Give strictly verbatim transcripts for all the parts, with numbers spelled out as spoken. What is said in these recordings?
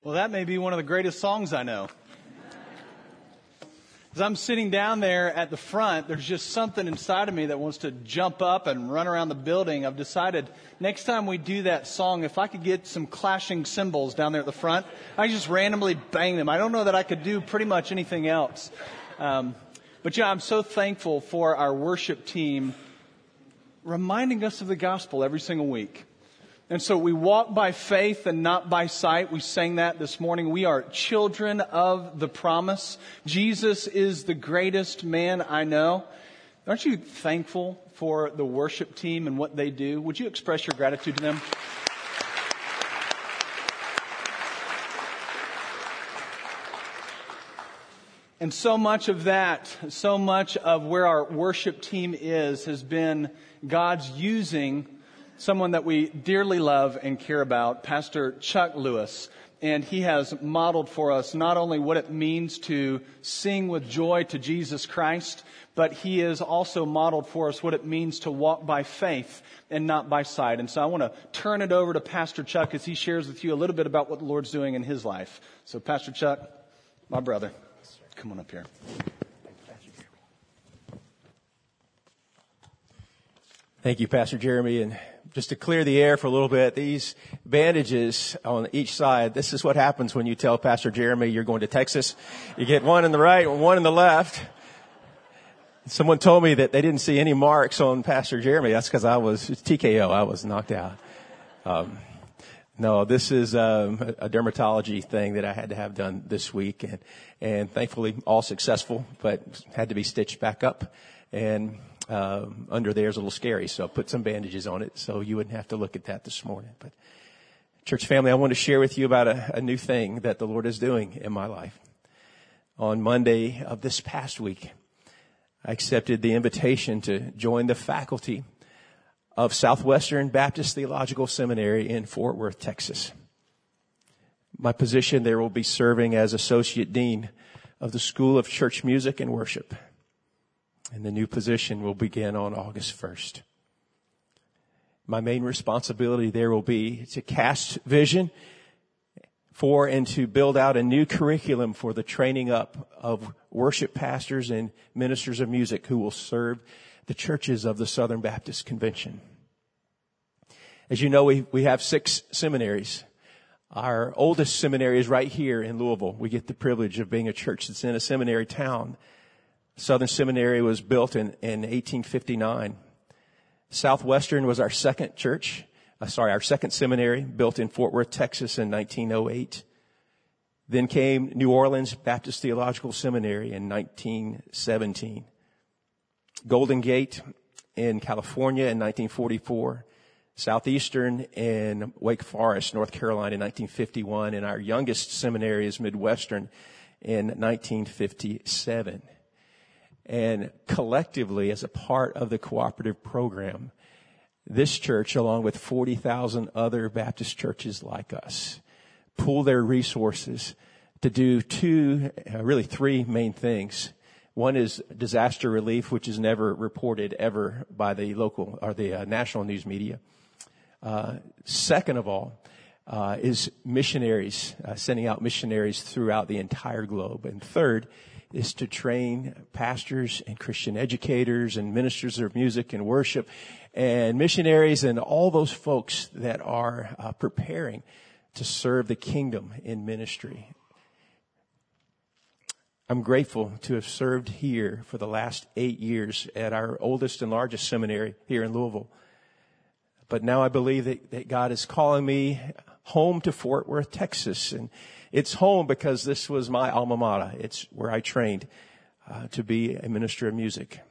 Well, that may be one of the greatest songs I know. As I'm sitting down there at the front, there's just something inside of me that wants to jump up and run around the building. I've decided next time we do that song, if I could get some clashing cymbals down there at the front, I just randomly bang them. I don't know that I could do pretty much anything else. Um, but yeah, I'm so thankful for our worship team reminding us of the gospel every single week. And so we walk by faith and not by sight. We sang that this morning. We are children of the promise. Jesus is the greatest man I know. Aren't you thankful for the worship team and what they do? Would you express your gratitude to them? And so much of that, so much of where our worship team is, has been God's using someone that we dearly love and care about, Pastor Chuck Lewis. And he has modeled for us not only what it means to sing with joy to Jesus Christ, but he has also modeled for us what it means to walk by faith and not by sight. And so I want to turn it over to Pastor Chuck as he shares with you a little bit about what the Lord's doing in his life. So Pastor Chuck, my brother, come on up here. Thank you, Pastor Jeremy. And just to clear the air for a little bit, these bandages on each side, this is what happens when you tell Pastor Jeremy you're going to Texas. You get one in the right and one in the left. Someone told me that they didn't see any marks on Pastor Jeremy. That's because I was T K O. I was knocked out. Um, no, this is um, a dermatology thing that I had to have done this week. And, and thankfully all successful, but had to be stitched back up. And Um, under there is a little scary, so I put some bandages on it so you wouldn't have to look at that this morning. But church family, I want to share with you about a, a new thing that the Lord is doing in my life. On Monday of this past week, I accepted the invitation to join the faculty of Southwestern Baptist Theological Seminary in Fort Worth, Texas. My position there will be serving as Associate Dean of the School of Church Music and Worship. And the new position will begin on August first. My main responsibility there will be to cast vision for and to build out a new curriculum for the training up of worship pastors and ministers of music who will serve the churches of the Southern Baptist Convention. As you know, we, we have six seminaries. Our oldest seminary is right here in Louisville. We get the privilege of being a church that's in a seminary town. Southern Seminary was built in, in eighteen fifty-nine. Southwestern was our second church, uh, sorry, our second seminary, built in Fort Worth, Texas in nineteen oh eight. Then came New Orleans Baptist Theological Seminary in nineteen seventeen. Golden Gate in California in nineteen forty-four. Southeastern in Wake Forest, North Carolina in nineteen fifty-one. And our youngest seminary is Midwestern in nineteen fifty-seven. And collectively, as a part of the cooperative program, this church, along with forty thousand other Baptist churches like us, pool their resources to do two, uh, really three main things. One is disaster relief, which is never reported ever by the local or the uh, national news media. Uh, second of all, uh, is missionaries, uh, sending out missionaries throughout the entire globe. And third is to train pastors and Christian educators and ministers of music and worship and missionaries and all those folks that are uh, preparing to serve the kingdom in ministry. I'm grateful to have served here for the last eight years at our oldest and largest seminary here in Louisville. But now I believe that, that God is calling me home to Fort Worth, Texas. And it's home because this was my alma mater. It's where I trained uh, to be a minister of music.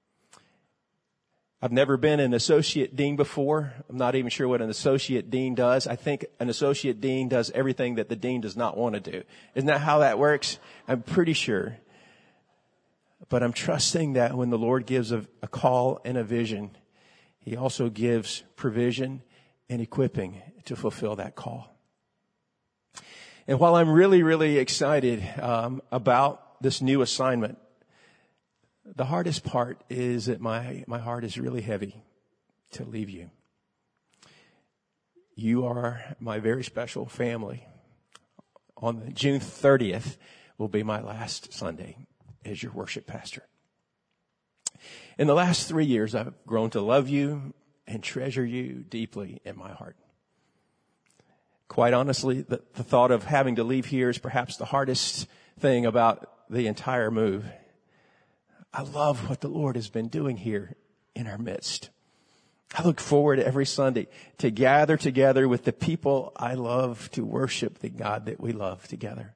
I've never been an associate dean before. I'm not even sure what an associate dean does. I think an associate dean does everything that the dean does not want to do. Isn't that how that works? I'm pretty sure. But I'm trusting that when the Lord gives a, a call and a vision, He also gives provision and equipping to fulfill that call. And while I'm really, really excited um, about this new assignment, the hardest part is that my, my heart is really heavy to leave you. You are my very special family on June thirtieth will be my last Sunday as your worship pastor. In the last three years, I've grown to love you and treasure you deeply in my heart. Quite honestly, the, the thought of having to leave here is perhaps the hardest thing about the entire move. I love what the Lord has been doing here in our midst. I look forward every Sunday to gather together with the people I love to worship the God that we love together.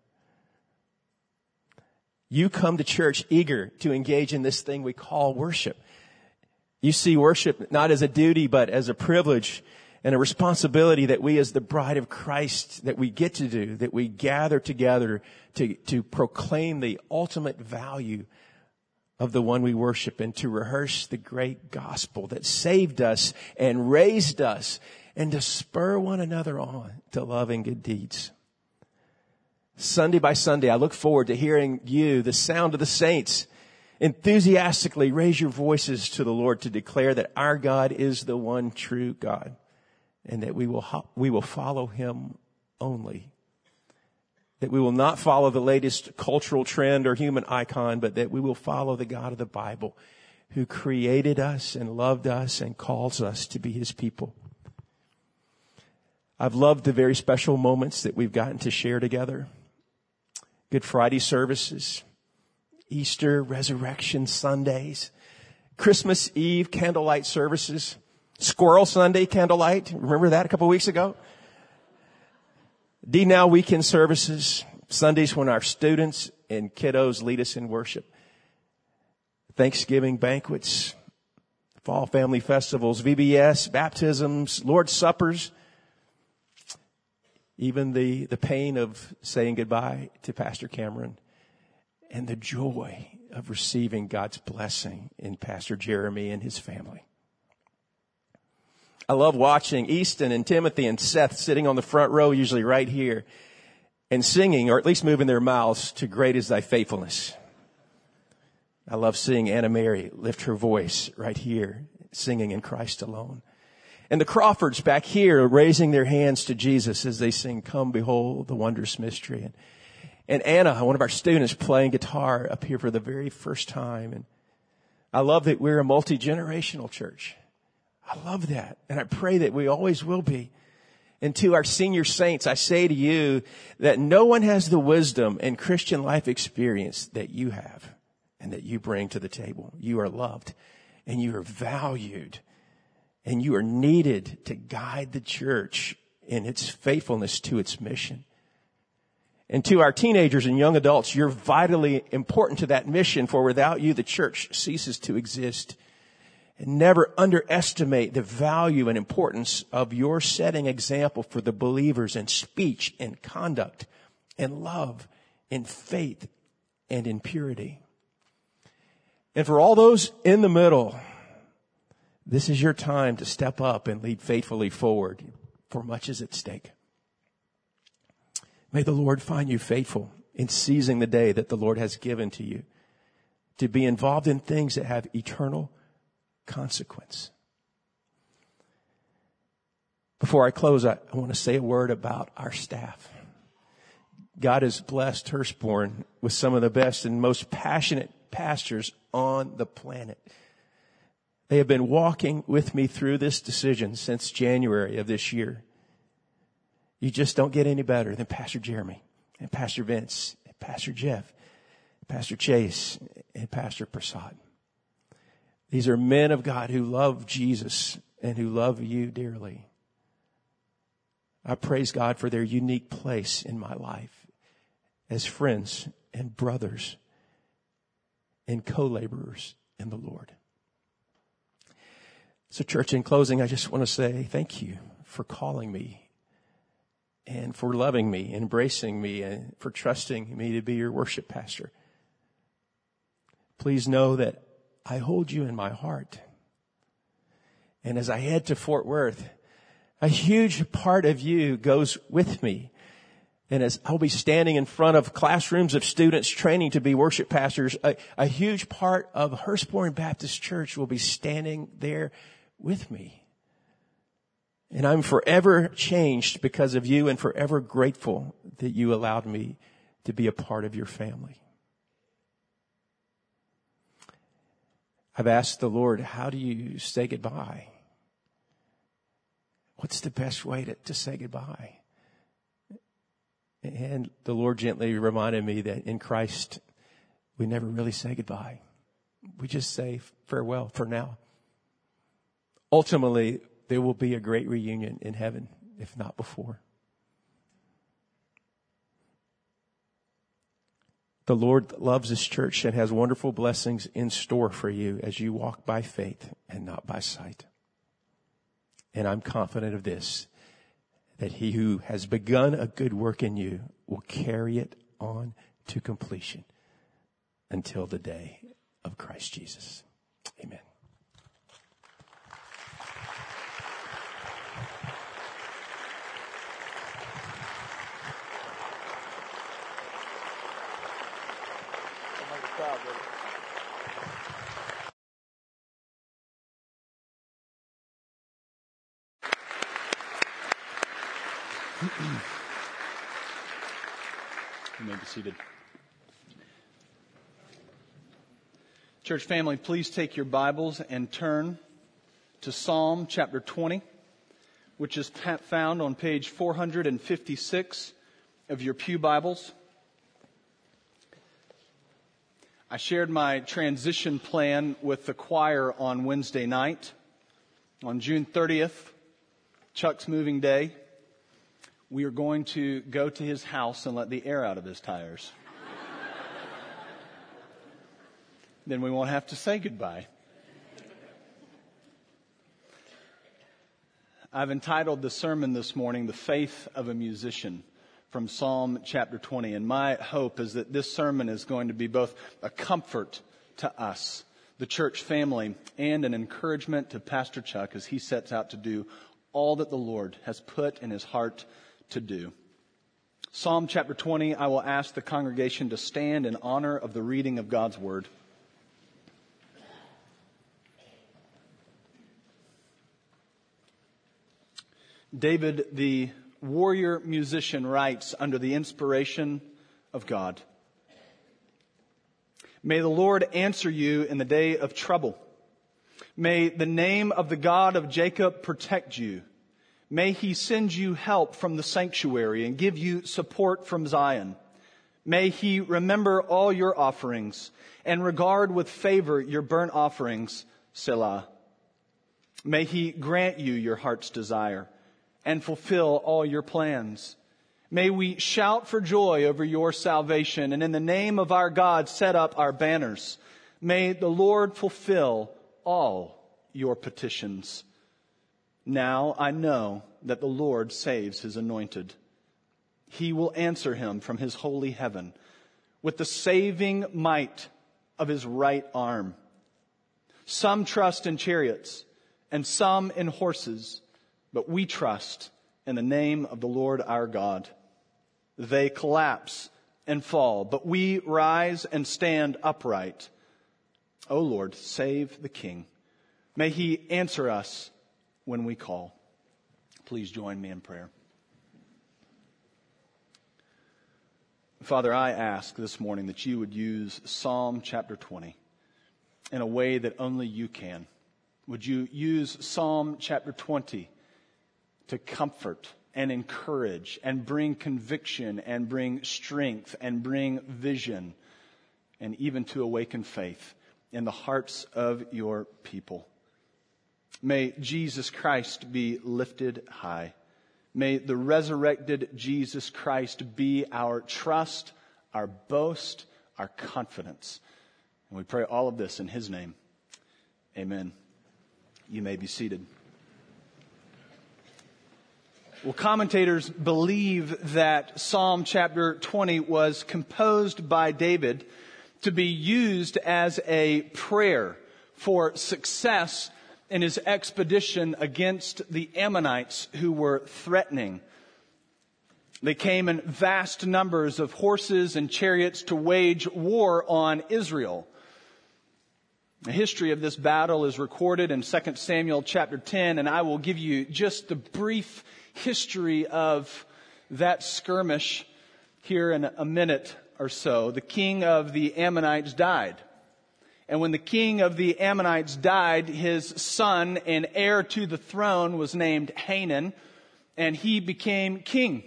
You come to church eager to engage in this thing we call worship. You see worship not as a duty, but as a privilege and a responsibility that we as the bride of Christ, that we get to do, that we gather together to, to proclaim the ultimate value of the one we worship and to rehearse the great gospel that saved us and raised us and to spur one another on to love and good deeds. Sunday by Sunday, I look forward to hearing you, the sound of the saints, enthusiastically raise your voices to the Lord to declare that our God is the one true God and that we will, we will follow him only. That we will not follow the latest cultural trend or human icon, but that we will follow the God of the Bible who created us and loved us and calls us to be his people. I've loved the very special moments that we've gotten to share together. Good Friday services, Easter, Resurrection Sundays, Christmas Eve candlelight services, Squirrel Sunday candlelight. Remember that a couple of weeks ago? D-Now weekend services, Sundays when our students and kiddos lead us in worship. Thanksgiving banquets, fall family festivals, V B S, baptisms, Lord's Suppers. Even the, the pain of saying goodbye to Pastor Cameron and the joy of receiving God's blessing in Pastor Jeremy and his family. I love watching Easton and Timothy and Seth sitting on the front row, usually right here, and singing, or at least moving their mouths to Great Is Thy Faithfulness. I love seeing Anna Mary lift her voice right here, singing In Christ Alone. And the Crawfords back here raising their hands to Jesus as they sing, Come Behold the Wondrous Mystery. And, and Anna, one of our students, playing guitar up here for the very first time. And I love that we're a multi-generational church. I love that. And I pray that we always will be. And to our senior saints, I say to you that no one has the wisdom and Christian life experience that you have and that you bring to the table. You are loved and you are valued and you are needed to guide the church in its faithfulness to its mission. And to our teenagers and young adults, you're vitally important to that mission, for without you, the church ceases to exist. And never underestimate the value and importance of your setting example for the believers in speech and conduct and love and faith and in purity. And for all those in the middle, this is your time to step up and lead faithfully forward, for much is at stake. May the Lord find you faithful in seizing the day that the Lord has given to you to be involved in things that have eternal consequence. Before I close, I, I want to say a word about our staff. God has blessed Hurstbourne with some of the best and most passionate pastors on the planet. They have been walking with me through this decision since January of this year. You just don't get any better than Pastor Jeremy and Pastor Vince and Pastor Jeff, Pastor Chase and Pastor Prasad. These are men of God who love Jesus and who love you dearly. I praise God for their unique place in my life as friends and brothers and co-laborers in the Lord. So, church, in closing, I just want to say thank you for calling me and for loving me, embracing me, and for trusting me to be your worship pastor. Please know that I hold you in my heart. And as I head to Fort Worth, a huge part of you goes with me. And as I'll be standing in front of classrooms of students training to be worship pastors, a, a huge part of Hurstbourne Baptist Church will be standing there with me. And I'm forever changed because of you and forever grateful that you allowed me to be a part of your family. I've asked the Lord, how do you say goodbye? What's the best way to, to say goodbye? And the Lord gently reminded me that in Christ, we never really say goodbye. We just say farewell for now. Ultimately, there will be a great reunion in heaven, if not before. The Lord loves this church and has wonderful blessings in store for you as you walk by faith and not by sight. And I'm confident of this, that he who has begun a good work in you will carry it on to completion until the day of Christ Jesus. Amen. You may be seated. Church family, please take your Bibles and turn to Psalm chapter twenty, which is found on page four hundred fifty-six of your pew Bibles. I shared my transition plan with the choir on Wednesday night. On June thirtieth, Chuck's moving day, we are going to go to his house and let the air out of his tires. Then we won't have to say goodbye. I've entitled the sermon this morning, The Faith of a Musician, from Psalm chapter twenty. And my hope is that this sermon is going to be both a comfort to us, the church family, and an encouragement to Pastor Chuck as he sets out to do all that the Lord has put in his heart to do. Psalm chapter twenty, I will ask the congregation to stand in honor of the reading of God's word. David, the warrior musician, writes under the inspiration of God. May the Lord answer you in the day of trouble. May the name of the God of Jacob protect you. May he send you help from the sanctuary and give you support from Zion. May he remember all your offerings and regard with favor your burnt offerings, Selah. May he grant you your heart's desire and fulfill all your plans. May we shout for joy over your salvation, and in the name of our God set up our banners. May the Lord fulfill all your petitions. Now I know that the Lord saves his anointed. He will answer him from his holy heaven with the saving might of his right arm. Some trust in chariots and some in horses, but we trust in the name of the Lord our God. They collapse and fall, but we rise and stand upright. O Lord, save the King. May he answer us when we call. Please join me in prayer. Father, I ask this morning that you would use Psalm chapter twenty in a way that only you can. Would you use Psalm chapter twenty to comfort and encourage and bring conviction and bring strength and bring vision and even to awaken faith in the hearts of your people. May Jesus Christ be lifted high. May the resurrected Jesus Christ be our trust, our boast, our confidence. And we pray all of this in his name. Amen. You may be seated. Well, commentators believe that Psalm chapter twenty was composed by David to be used as a prayer for success in his expedition against the Ammonites who were threatening. They came in vast numbers of horses and chariots to wage war on Israel. The history of this battle is recorded in Second Samuel chapter ten, and I will give you just the brief history of that skirmish here in a minute or so. The king of the Ammonites died. And when the king of the Ammonites died, his son and heir to the throne was named Hanan, and he became king.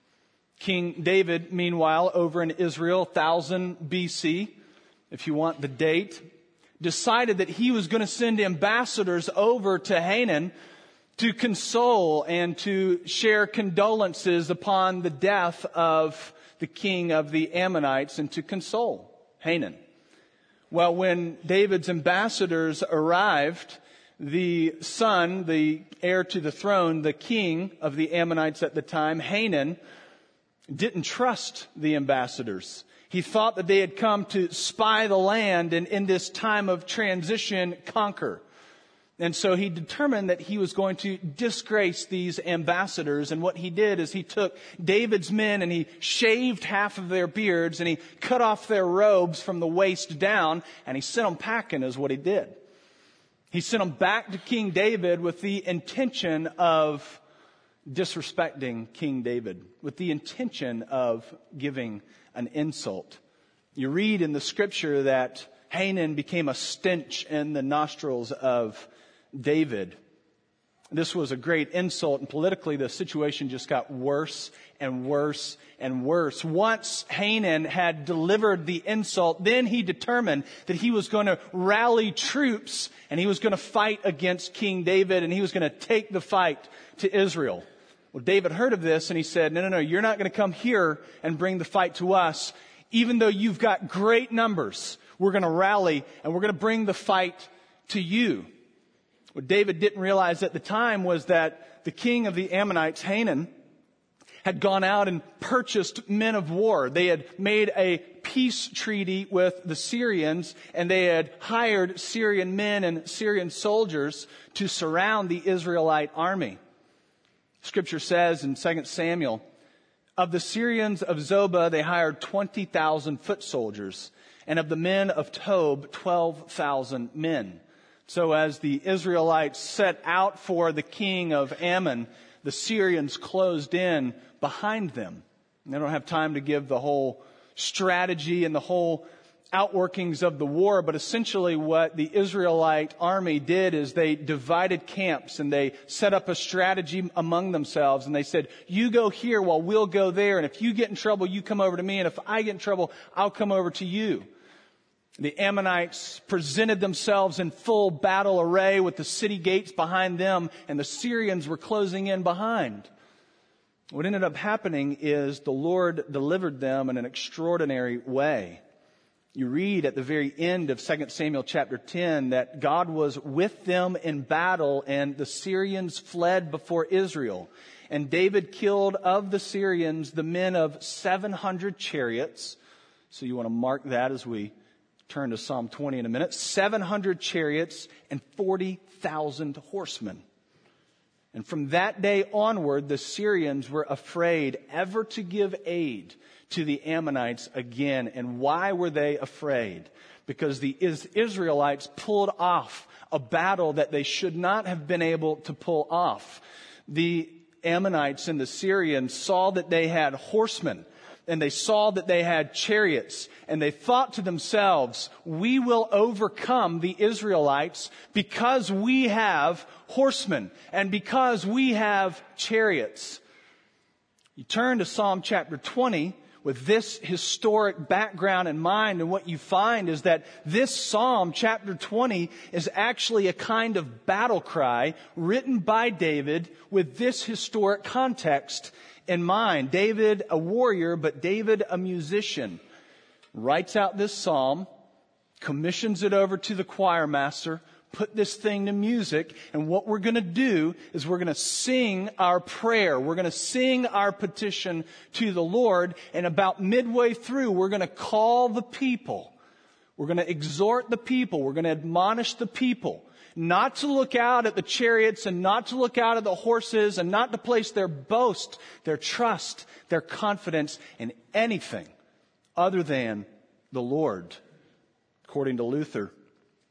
King David, meanwhile, over in Israel, one thousand B C, if you want the date, decided that he was going to send ambassadors over to Hanan to console and to share condolences upon the death of the king of the Ammonites and to console Hanan. Well, when David's ambassadors arrived, the son, the heir to the throne, the king of the Ammonites at the time, Hanan, didn't trust the ambassadors. He thought that they had come to spy the land and in this time of transition conquer. And so he determined that he was going to disgrace these ambassadors. And what he did is he took David's men and he shaved half of their beards and he cut off their robes from the waist down and he sent them packing is what he did. He sent them back to King David with the intention of disrespecting King David, with the intention of giving an insult. You read in the scripture that Hanan became a stench in the nostrils of David. This was a great insult, and politically the situation just got worse and worse and worse. Once Hanan had delivered the insult, then he determined that he was going to rally troops and he was going to fight against King David and he was going to take the fight to Israel. Well, David heard of this and he said, no, no, no, you're not going to come here and bring the fight to us. Even though you've got great numbers, we're going to rally and we're going to bring the fight to you. What David didn't realize at the time was that the king of the Ammonites, Hanan, had gone out and purchased men of war. They had made a peace treaty with the Syrians and they had hired Syrian men and Syrian soldiers to surround the Israelite army. Scripture says in Second Samuel, of the Syrians of Zobah, they hired twenty thousand foot soldiers, and of the men of Tob, twelve thousand men. So as the Israelites set out for the king of Ammon, the Syrians closed in behind them. And I don't have time to give the whole strategy and the whole outworkings of the war, but essentially what the Israelite army did is they divided camps and they set up a strategy among themselves and they said, you go here while we'll go there, and if you get in trouble, you come over to me, and if I get in trouble, I'll come over to you. The Ammonites presented themselves in full battle array with the city gates behind them, and the Syrians were closing in behind. What ended up happening is the Lord delivered them in an extraordinary way. You read at the very end of Second Samuel chapter ten that God was with them in battle and the Syrians fled before Israel. And David killed of the Syrians the men of seven hundred chariots. So you want to mark that as we turn to Psalm twenty in a minute. seven hundred chariots and forty thousand horsemen. And from that day onward, the Syrians were afraid ever to give aid to the Ammonites again. And why were they afraid? Because the Israelites pulled off a battle that they should not have been able to pull off. The Ammonites and the Syrians saw that they had horsemen, and they saw that they had chariots, and they thought to themselves, we will overcome the Israelites because we have horsemen and because we have chariots. You turn to Psalm chapter twenty with this historic background in mind, and what you find is that this Psalm chapter twenty is actually a kind of battle cry written by David with this historic context in mind. David, a warrior, but David, a musician, writes out this psalm, commissions it over to the choir master, put this thing to music, and what we're going to do is we're going to sing our prayer. We're going to sing our petition to the Lord, and about midway through, we're going to call the people. We're going to exhort the people. We're going to admonish the people not to look out at the chariots and not to look out at the horses and not to place their boast, their trust, their confidence in anything other than the Lord. According to Luther,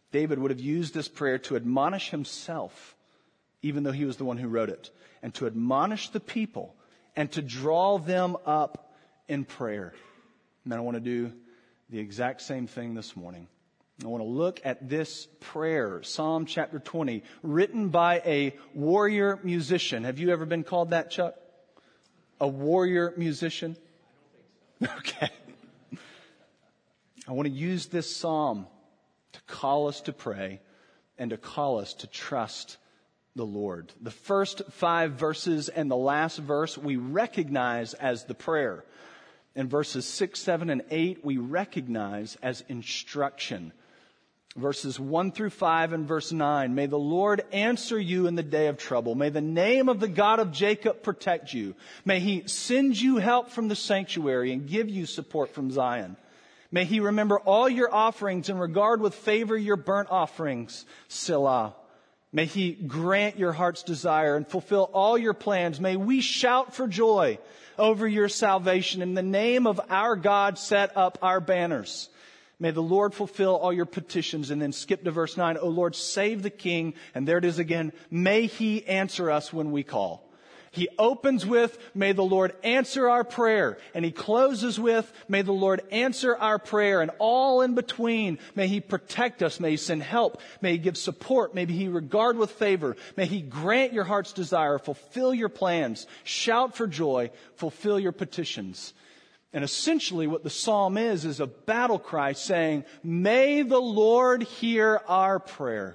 David would have used this prayer to admonish himself, even though he was the one who wrote it, and to admonish the people and to draw them up in prayer. And I want to do the exact same thing this morning. I want to look at this prayer, Psalm chapter twenty, written by a warrior musician. Have you ever been called that, Chuck? A warrior musician? I don't think so. Okay. I want to use this psalm to call us to pray and to call us to trust the Lord. The first five verses and the last verse we recognize as the prayer. In verses six, seven, and eight, we recognize as instruction. Verses one through five and verse nine, may the Lord answer you in the day of trouble. May the name of the God of Jacob protect you. May he send you help from the sanctuary and give you support from Zion. May he remember all your offerings and regard with favor your burnt offerings. Selah. May he grant your heart's desire and fulfill all your plans. May we shout for joy over your salvation. In the name of our God, set up our banners. May the Lord fulfill all your petitions. And then skip to verse nine. O Lord, save the king. And there it is again. May he answer us when we call. He opens with, may the Lord answer our prayer. And he closes with, may the Lord answer our prayer. And all in between, may he protect us. May he send help. May he give support. May he regard with favor. May he grant your heart's desire. Fulfill your plans. Shout for joy. Fulfill your petitions. And essentially what the psalm is, is a battle cry saying, may the Lord hear our prayer.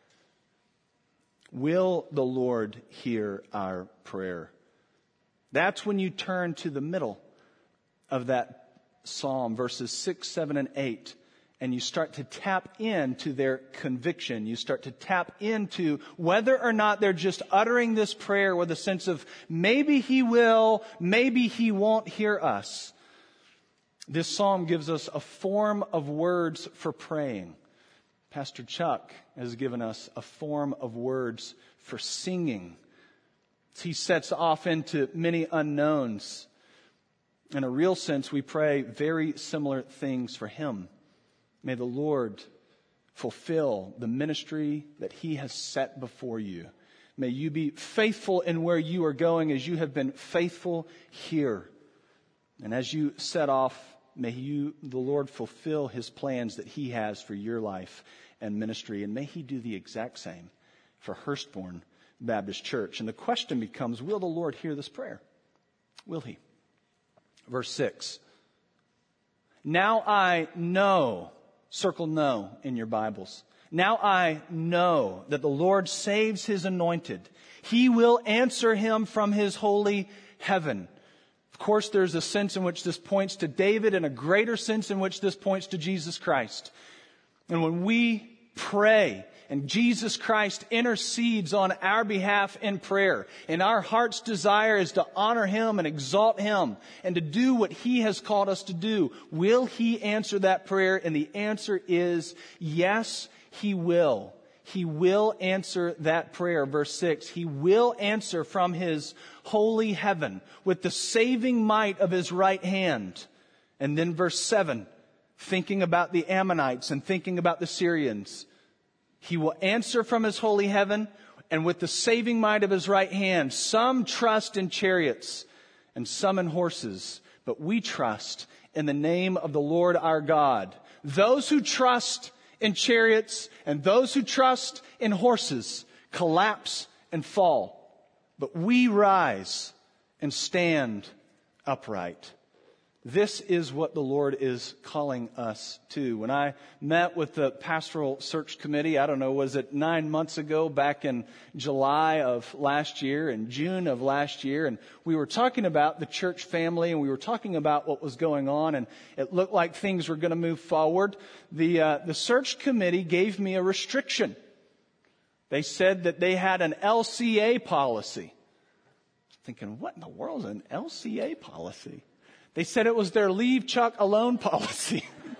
Will the Lord hear our prayer? That's when you turn to the middle of that psalm, verses six, seven, and eight, and you start to tap into their conviction. You start to tap into whether or not they're just uttering this prayer with a sense of maybe he will, maybe he won't hear us. This psalm gives us a form of words for praying. Pastor Chuck has given us a form of words for singing. He sets off into many unknowns. In a real sense, we pray very similar things for him. May the Lord fulfill the ministry that he has set before you. May you be faithful in where you are going as you have been faithful here. And as you set off, may you, the Lord, fulfill his plans that he has for your life and ministry. And may he do the exact same for Hurstbourne Baptist Church. And the question becomes, will the Lord hear this prayer? Will he? Verse six. Now I know, circle know in your Bibles. Now I know that the Lord saves his anointed. He will answer him from his holy heaven. Of course, there's a sense in which this points to David and a greater sense in which this points to Jesus Christ. And when we pray and Jesus Christ intercedes on our behalf in prayer, and our heart's desire is to honor him and exalt him and to do what he has called us to do, will he answer that prayer? And the answer is yes, he will. He will answer that prayer. Verse six, he will answer from his holy heaven with the saving might of his right hand. And then verse seven, thinking about the Ammonites and thinking about the Syrians. He will answer from his holy heaven and with the saving might of his right hand. Some trust in chariots and some in horses, but we trust in the name of the Lord our God. Those who trust in chariots and those who trust in horses collapse and fall, but we rise and stand upright. This is what the Lord is calling us to. When I met with the pastoral search committee, I don't know, was it nine months ago, back in July of last year and June of last year, and we were talking about the church family and we were talking about what was going on, and it looked like things were going to move forward. The, uh, the search committee gave me a restriction. They said that they had an L C A policy. Thinking, what in the world is an L C A policy? They said it was their leave Chuck alone policy.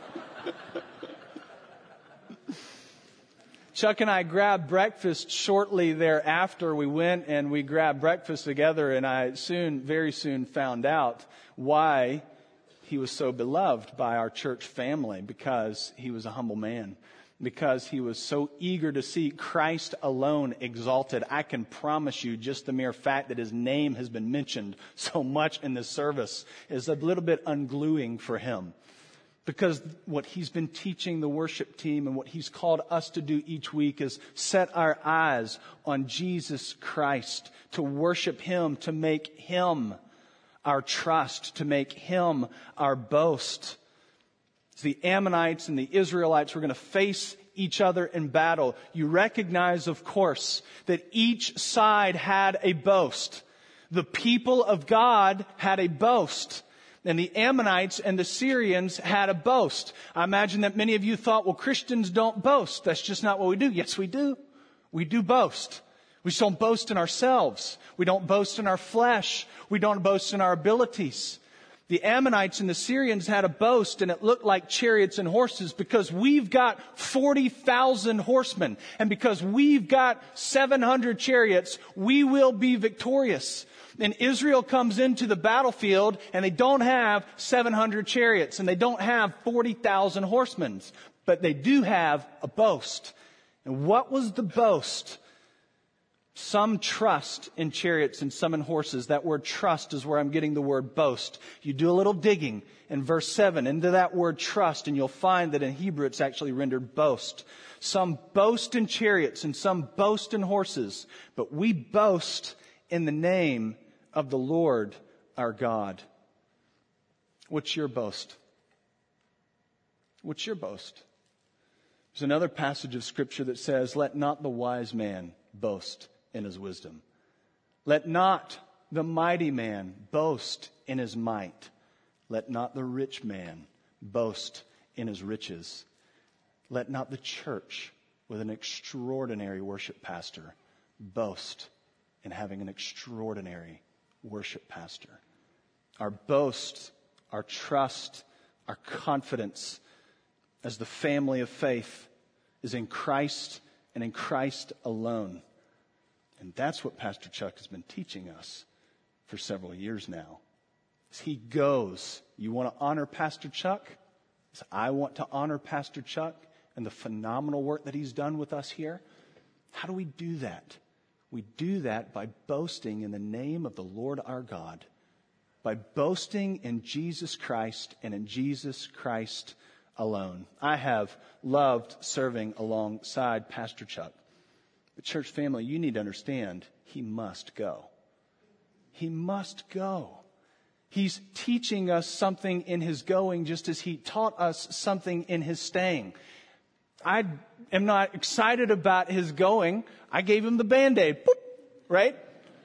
Chuck and I grabbed breakfast shortly thereafter. We went and we grabbed breakfast together, and I soon, very soon found out why he was so beloved by our church family, because he was a humble man. because he was so eager to see Christ alone exalted. I can promise you just the mere fact that his name has been mentioned so much in this service is a little bit ungluing for him. Because what he's been teaching the worship team and what he's called us to do each week is set our eyes on Jesus Christ, to worship him, to make him our trust, to make him our boast. The Ammonites and the Israelites were going to face each other in battle. You recognize, of course, that each side had a boast. The people of God had a boast. And the Ammonites and the Syrians had a boast. I imagine that many of you thought, well, Christians don't boast. That's just not what we do. Yes, we do. We do boast. We just don't boast in ourselves. We don't boast in our flesh. We don't boast in our abilities. The Ammonites and the Syrians had a boast, and it looked like chariots and horses because we've got forty thousand horsemen. And because we've got seven hundred chariots, we will be victorious. And Israel comes into the battlefield, and they don't have seven hundred chariots, and they don't have forty thousand horsemen. But they do have a boast. And what was the boast? Some trust in chariots and some in horses. That word trust is where I'm getting the word boast. You do a little digging in verse seven into that word trust, and you'll find that in Hebrew it's actually rendered boast. Some boast in chariots and some boast in horses, but we boast in the name of the Lord our God. What's your boast? What's your boast? There's another passage of Scripture that says, let not the wise man boast in his wisdom. Let not the mighty man boast in his might. Let not the rich man boast in his riches. Let not the church with an extraordinary worship pastor boast in having an extraordinary worship pastor. Our boast, our trust, our confidence as the family of faith is in Christ and in Christ alone. And that's what Pastor Chuck has been teaching us for several years now. As he goes, you want to honor Pastor Chuck? As I want to honor Pastor Chuck and the phenomenal work that he's done with us here. How do we do that? We do that by boasting in the name of the Lord our God. By boasting in Jesus Christ and in Jesus Christ alone. I have loved serving alongside Pastor Chuck. But church family, you need to understand, he must go. He must go. He's teaching us something in his going just as he taught us something in his staying. I am not excited about his going. I gave him the Band-Aid, boop, right?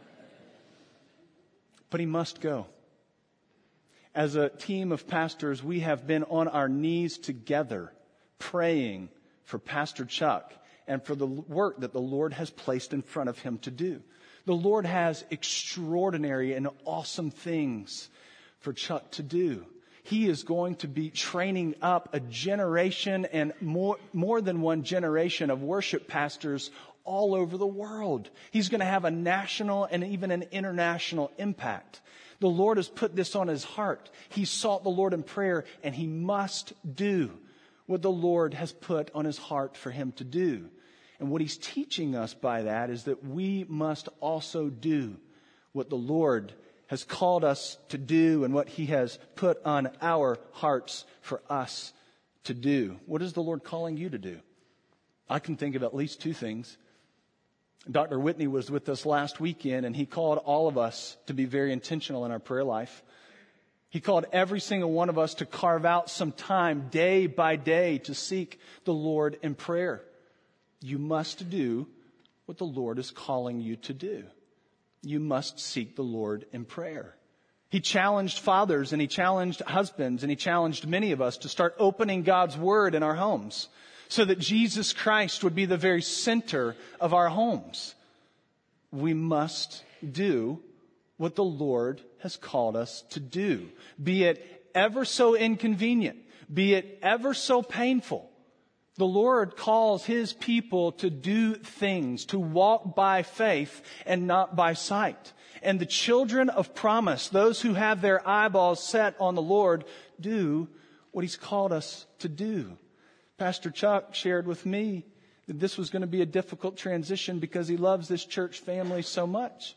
But he must go. As a team of pastors, we have been on our knees together praying for Pastor Chuck and for the work that the Lord has placed in front of him to do. The Lord has extraordinary and awesome things for Chuck to do. He is going to be training up a generation and more, more than one generation of worship pastors all over the world. He's going to have a national and even an international impact. The Lord has put this on his heart. He sought the Lord in prayer, and he must do what the Lord has put on his heart for him to do. And what he's teaching us by that is that we must also do what the Lord has called us to do and what he has put on our hearts for us to do. What is the Lord calling you to do? I can think of at least two things. Doctor Whitney was with us last weekend, and he called all of us to be very intentional in our prayer life. He called every single one of us to carve out some time day by day to seek the Lord in prayer. You must do what the Lord is calling you to do. You must seek the Lord in prayer. He challenged fathers and he challenged husbands and he challenged many of us to start opening God's Word in our homes so that Jesus Christ would be the very center of our homes. We must do what the Lord has called us to do, be it ever so inconvenient, be it ever so painful. The Lord calls his people to do things, to walk by faith and not by sight. And the children of promise, those who have their eyeballs set on the Lord, do what he's called us to do. Pastor Chuck shared with me that this was going to be a difficult transition because he loves this church family so much.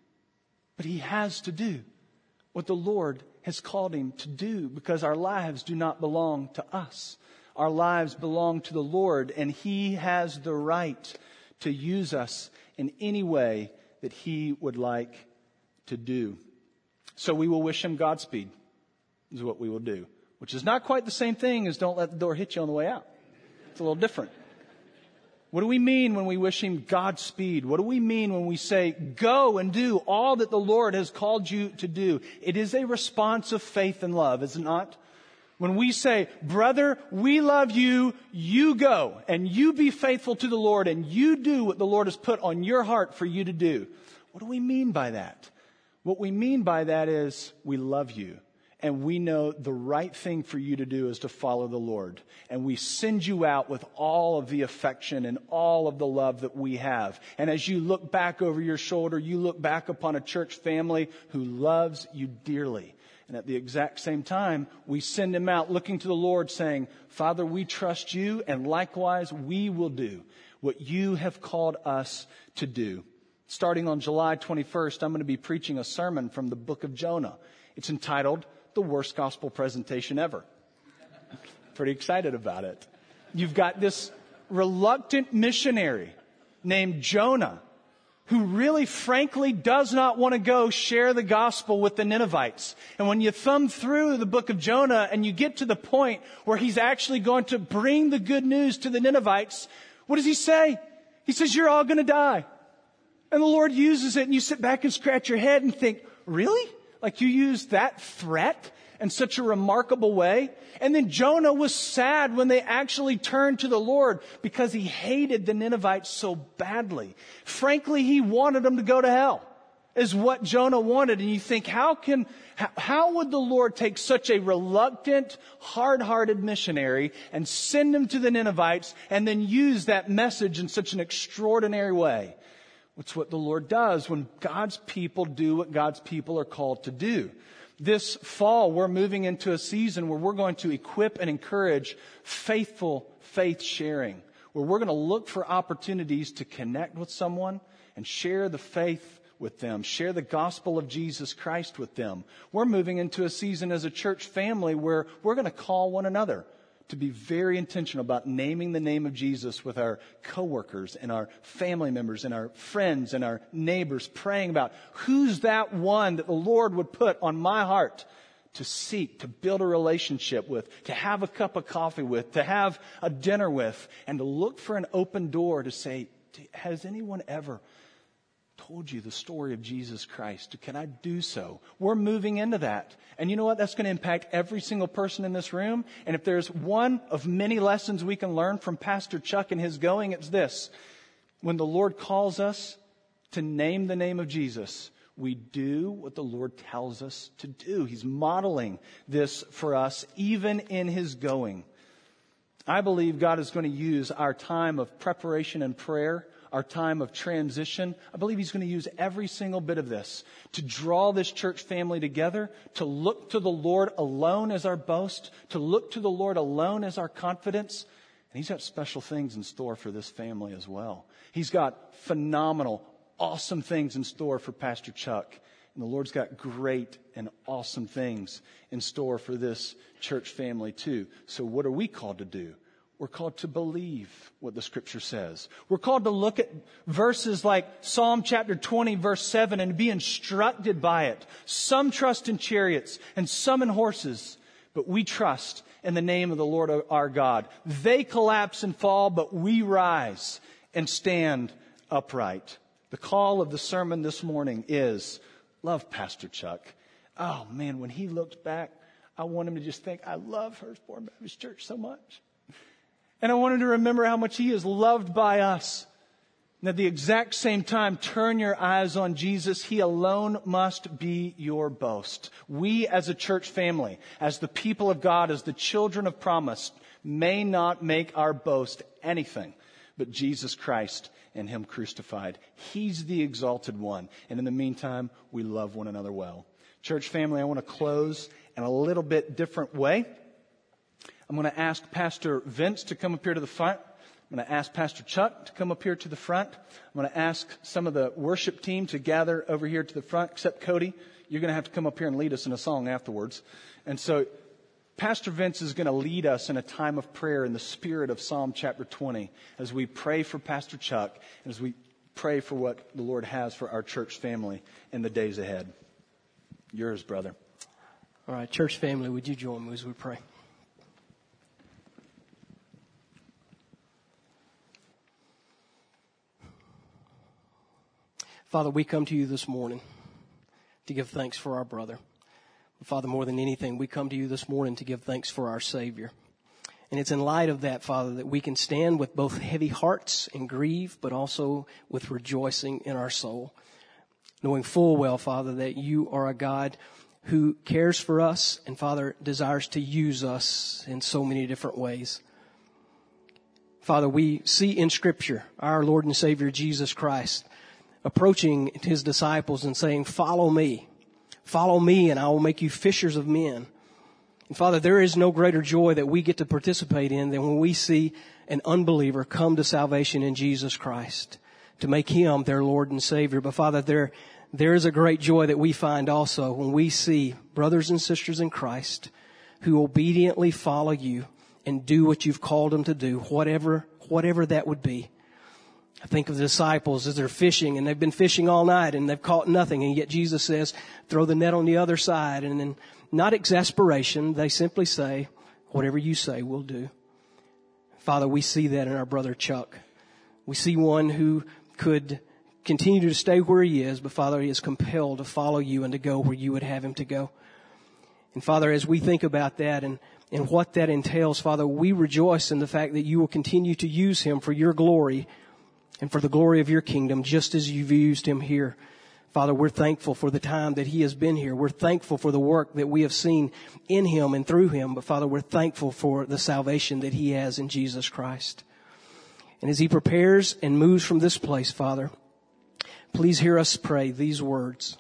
But he has to do what the Lord has called him to do because our lives do not belong to us. Our lives belong to the Lord, and He has the right to use us in any way that He would like to do. So we will wish him Godspeed, is what we will do, which is not quite the same thing as don't let the door hit you on the way out. It's a little different. What do we mean when we wish him Godspeed? What do we mean when we say, go and do all that the Lord has called you to do? It is a response of faith and love, is it not? When we say, brother, we love you, you go and you be faithful to the Lord and you do what the Lord has put on your heart for you to do. What do we mean by that? What we mean by that is we love you and we know the right thing for you to do is to follow the Lord. And we send you out with all of the affection and all of the love that we have. And as you look back over your shoulder, you look back upon a church family who loves you dearly. And at the exact same time, we send him out looking to the Lord saying, Father, we trust you, and likewise we will do what you have called us to do. Starting on July twenty-first, I'm going to be preaching a sermon from the book of Jonah. It's entitled, The Worst Gospel Presentation Ever. Pretty excited about it. You've got this reluctant missionary named Jonah, who really frankly does not want to go share the gospel with the Ninevites. And when you thumb through the book of Jonah and you get to the point where he's actually going to bring the good news to the Ninevites, what does he say? He says, you're all going to die. And the Lord uses it and you sit back and scratch your head and think, really? Like you used that threat in such a remarkable way? And then Jonah was sad when they actually turned to the Lord because he hated the Ninevites so badly. Frankly, he wanted them to go to hell, is what Jonah wanted. And you think, how can, how, how would the Lord take such a reluctant, hard-hearted missionary and send him to the Ninevites and then use that message in such an extraordinary way? It's what the Lord does when God's people do what God's people are called to do. This fall, we're moving into a season where we're going to equip and encourage faithful faith sharing, where we're going to look for opportunities to connect with someone and share the faith with them, share the gospel of Jesus Christ with them. We're moving into a season as a church family where we're going to call one another to be very intentional about naming the name of Jesus with our coworkers and our family members and our friends and our neighbors, praying about who's that one that the Lord would put on my heart to seek, to build a relationship with, to have a cup of coffee with, to have a dinner with, and to look for an open door to say, has anyone ever told you the story of Jesus Christ? Can I do so? We're moving into that. And you know what? That's going to impact every single person in this room. And if there's one of many lessons we can learn from Pastor Chuck and his going, it's this. When the Lord calls us to name the name of Jesus, we do what the Lord tells us to do. He's modeling this for us, even in his going. I believe God is going to use our time of preparation and prayer, our time of transition. I believe he's going to use every single bit of this to draw this church family together, to look to the Lord alone as our boast, to look to the Lord alone as our confidence. And he's got special things in store for this family as well. He's got phenomenal, awesome things in store for Pastor Chuck. And the Lord's got great and awesome things in store for this church family too. So what are we called to do? We're called to believe what the scripture says. We're called to look at verses like Psalm chapter twenty verse seven and be instructed by it. Some trust in chariots and some in horses, but we trust in the name of the Lord our God. They collapse and fall, but we rise and stand upright. The call of the sermon this morning is, love Pastor Chuck. Oh man, when he looked back, I want him to just think, I love Hurstbourne Baptist Church so much. And I want him to remember how much he is loved by us. And at the exact same time, turn your eyes on Jesus. He alone must be your boast. We as a church family, as the people of God, as the children of promise, may not make our boast anything but Jesus Christ and him crucified. He's the exalted one. And in the meantime, we love one another well. Church family, I want to close in a little bit different way. I'm going to ask Pastor Vince to come up here to the front. I'm going to ask Pastor Chuck to come up here to the front. I'm going to ask some of the worship team to gather over here to the front, except Cody. You're going to have to come up here and lead us in a song afterwards. And so Pastor Vince is going to lead us in a time of prayer in the spirit of Psalm chapter twenty as we pray for Pastor Chuck and as we pray for what the Lord has for our church family in the days ahead. Yours, brother. All right, church family, would you join me as we pray? Father, we come to you this morning to give thanks for our brother. Father, more than anything, we come to you this morning to give thanks for our Savior. And it's in light of that, Father, that we can stand with both heavy hearts and grieve, but also with rejoicing in our soul, knowing full well, Father, that you are a God who cares for us and, Father, desires to use us in so many different ways. Father, we see in Scripture our Lord and Savior Jesus Christ approaching his disciples and saying, follow me, follow me and I will make you fishers of men. And Father, there is no greater joy that we get to participate in than when we see an unbeliever come to salvation in Jesus Christ, to make him their Lord and Savior. But Father, there, there is a great joy that we find also when we see brothers and sisters in Christ who obediently follow you and do what you've called them to do, whatever, whatever that would be. I think of the disciples as they're fishing, and they've been fishing all night, and they've caught nothing. And yet Jesus says, throw the net on the other side. And then, not exasperation, they simply say, whatever you say, we'll do. Father, we see that in our brother Chuck. We see one who could continue to stay where he is, but Father, he is compelled to follow you and to go where you would have him to go. And Father, as we think about that and, and what that entails, Father, we rejoice in the fact that you will continue to use him for your glory and for the glory of your kingdom, just as you've used him here. Father, we're thankful for the time that he has been here. We're thankful for the work that we have seen in him and through him. But Father, we're thankful for the salvation that he has in Jesus Christ. And as he prepares and moves from this place, Father, please hear us pray these words.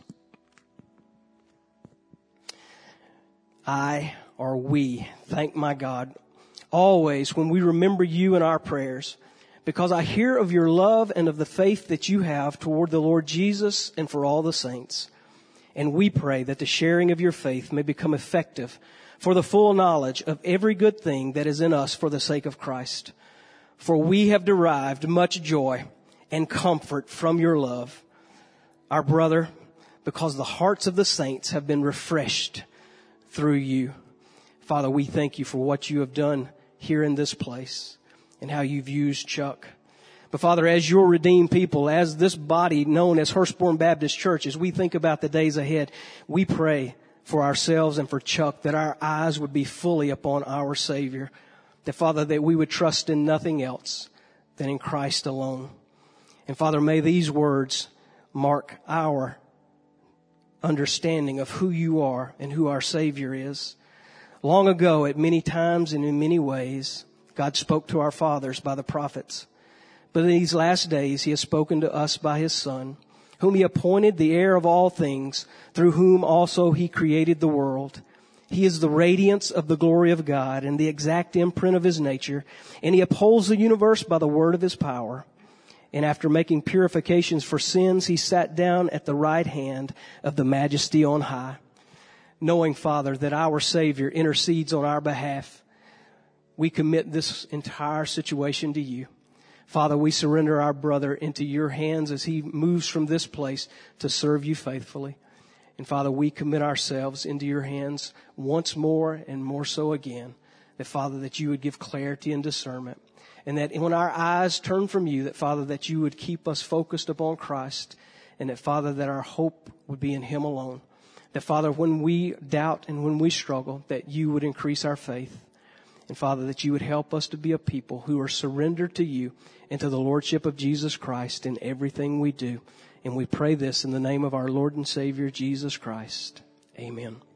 I, or we, thank my God always when we remember you in our prayers, because I hear of your love and of the faith that you have toward the Lord Jesus and for all the saints. And we pray that the sharing of your faith may become effective for the full knowledge of every good thing that is in us for the sake of Christ. For we have derived much joy and comfort from your love, our brother, because the hearts of the saints have been refreshed through you. Father, we thank you for what you have done here in this place and how you've used Chuck. But Father, as your redeemed people, as this body known as Hurstbourne Baptist Church, as we think about the days ahead, we pray for ourselves and for Chuck that our eyes would be fully upon our Savior. That, Father, that we would trust in nothing else than in Christ alone. And Father, may these words mark our understanding of who you are and who our Savior is. Long ago, at many times and in many ways, God spoke to our fathers by the prophets. But in these last days, he has spoken to us by his Son, whom he appointed the heir of all things, through whom also he created the world. He is the radiance of the glory of God and the exact imprint of his nature, and he upholds the universe by the word of his power. And after making purifications for sins, he sat down at the right hand of the Majesty on high. Knowing, Father, that our Savior intercedes on our behalf, we commit this entire situation to you. Father, we surrender our brother into your hands as he moves from this place to serve you faithfully. And Father, we commit ourselves into your hands once more and more so again. That, Father, that you would give clarity and discernment. And that when our eyes turn from you, that, Father, that you would keep us focused upon Christ. And that, Father, that our hope would be in him alone. That, Father, when we doubt and when we struggle, that you would increase our faith. And, Father, that you would help us to be a people who are surrendered to you and to the Lordship of Jesus Christ in everything we do. And we pray this in the name of our Lord and Savior, Jesus Christ. Amen.